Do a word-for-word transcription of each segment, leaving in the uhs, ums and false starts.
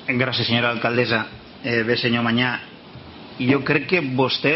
Gràcies, senyora alcaldessa. Eh, bé, senyor Mañà, jo crec que vostè,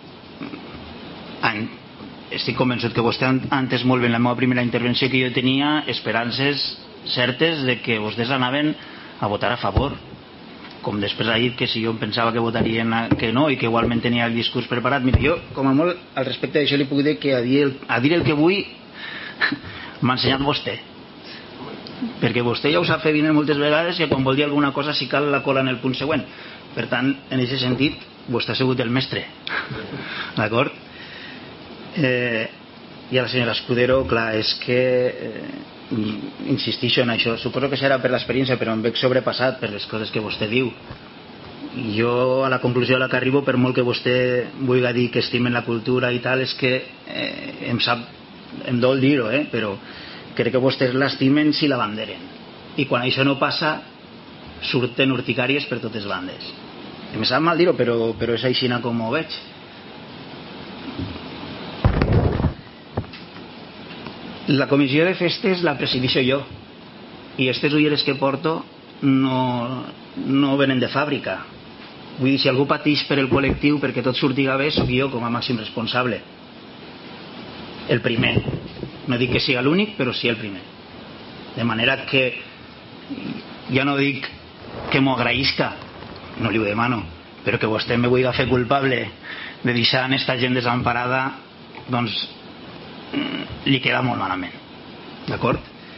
estic convençut que vostè ha entès molt bé en la meva primera intervenció que jo tenia esperances certes de que vostès anaven a votar a favor. Com després ha dit que si jo em pensava que votarien que no i que igualment tenia el discurs preparat. Mira, jo, com a molt, al respecte d'això li puc dir que a dir el, a dir el que vull m'ha ensenyat vostè. Perquè vostè ja us ha fet venir moltes vegades que quan vol dir alguna cosa si cal la cola en el punt següent. Per tant, en aquest sentit, vostè ha sigut el mestre. D'acord? Eh, I a la senyora Escudero, clar, és que eh, insistixo en això. Suposo que serà per l'experiència, però em veig sobrepassat per les coses que vostè diu. I jo, a la conclusió a la que arribo, per molt que vostè vulgui dir que estimen la cultura i tal, és que eh, em sap, em dol dir-ho, eh, però crec que vostès l'estimen si la banderen. I quan això no passa, surten urticàries per totes bandes. Em sap mal dir-ho, però, però és així com ho veig. La comissió de festes la presidixo jo. I aquestes ulleres que porto no, no venen de fàbrica. Vull dir, si algú pateix per el col·lectiu perquè tot surtiga bé, soc jo com a màxim responsable. El primer. No dic que sigui l'únic, però sí el primer. De manera que ja no dic que m'ho agraïsca, no li ho demano, però que vostè me vulgui fer culpable de deixar aquesta gent desemparada, doncs li queda molt malament. D'acord?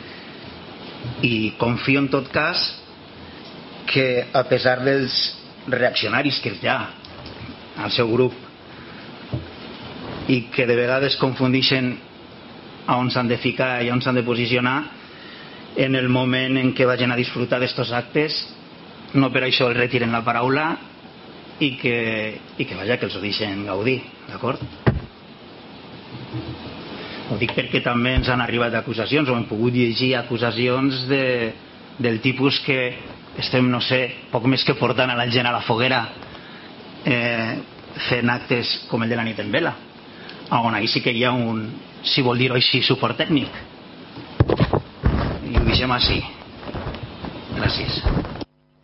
I confio en tot cas que a pesar dels reaccionaris que hi ha al seu grup i que de vegades confundeixen a on s'han de ficar i a on s'han de posicionar, en el moment en què vagin a disfrutar d'estos actes no per això el retiren la paraula i que, i que vaja, que els ho deixen gaudir, d'acord? Ho dic perquè també ens han arribat acusacions o hem pogut llegir acusacions de, del tipus que estem, no sé, poc més que portant a la gent a la foguera eh, fent actes com el de la nit en vela, on ahí sí que hi ha un, si vol dir-ho així, suport tècnic. I ho deixem així. Gràcies.